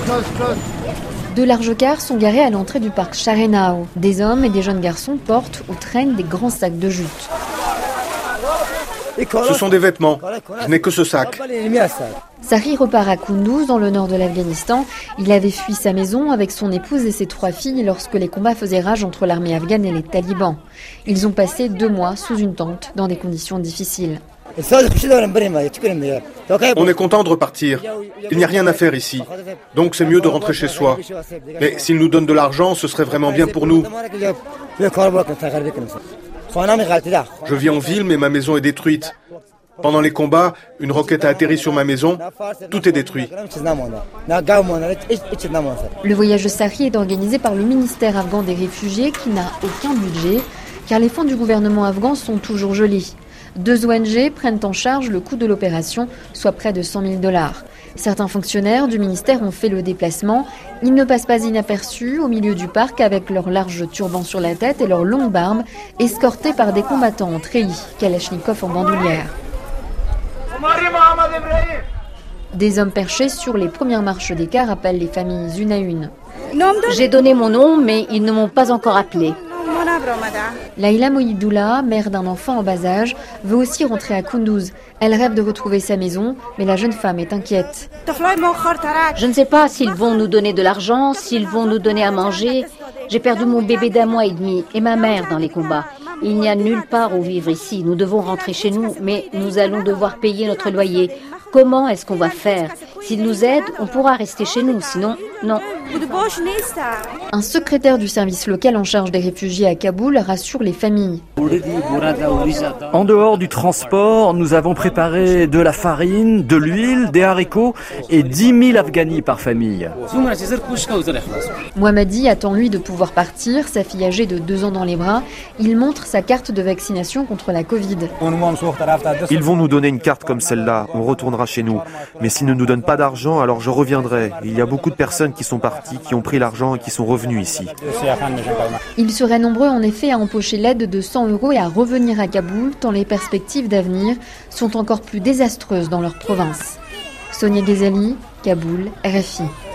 De larges cars sont garés à l'entrée du parc Sharenao. Des hommes et des jeunes garçons portent ou traînent des grands sacs de jute. Ce sont des vêtements. Je n'ai que ce sac. Sari repart à Kunduz, dans le nord de l'Afghanistan. Il avait fui sa maison avec son épouse et ses 3 filles lorsque les combats faisaient rage entre l'armée afghane et les talibans. Ils ont passé 2 mois sous une tente, dans des conditions difficiles. On est content de repartir. Il n'y a rien à faire ici. Donc c'est mieux de rentrer chez soi. Mais s'ils nous donnent de l'argent, ce serait vraiment bien pour nous. Je vis en ville, mais ma maison est détruite. Pendant les combats, une roquette a atterri sur ma maison. Tout est détruit. Le voyage de Sari est organisé par le ministère afghan des réfugiés qui n'a aucun budget, car les fonds du gouvernement afghan sont toujours gelés. 2 ONG prennent en charge le coût de l'opération, soit près de $100 000. Certains fonctionnaires du ministère ont fait le déplacement. Ils ne passent pas inaperçus au milieu du parc avec leurs larges turbans sur la tête et leurs longues barbes, escortés par des combattants en treillis, kalachnikov en bandoulière. Des hommes perchés sur les premières marches des cars appellent les familles une à une. J'ai donné mon nom, mais ils ne m'ont pas encore appelé. Laïla Moïdoula, mère d'un enfant en bas âge, veut aussi rentrer à Kunduz. Elle rêve de retrouver sa maison, mais la jeune femme est inquiète. Je ne sais pas s'ils vont nous donner de l'argent, s'ils vont nous donner à manger. J'ai perdu mon bébé d'1 mois et demi et ma mère dans les combats. Il n'y a nulle part où vivre ici. Nous devons rentrer chez nous, mais nous allons devoir payer notre loyer. Comment est-ce qu'on va faire? S'ils nous aident, on pourra rester chez nous, sinon, non. Un secrétaire du service local en charge des réfugiés à Kaboul rassure les familles. En dehors du transport, nous avons préparé de la farine, de l'huile, des haricots et 10 000 Afghanis par famille. Mohammadi attend lui de pouvoir partir, sa fille âgée de 2 ans dans les bras. Il montre sa carte de vaccination contre la Covid. Ils vont nous donner une carte comme celle-là, on retournera chez nous. Mais s'ils ne nous donnent pas d'argent, alors je reviendrai. Il y a beaucoup de personnes qui sont parties, qui ont pris l'argent et qui sont revenues ici. Ils seraient nombreux en effet à empocher l'aide de 100 € et à revenir à Kaboul, tant les perspectives d'avenir sont encore plus désastreuses dans leur province. Sonia Ghazali, Kaboul, RFI.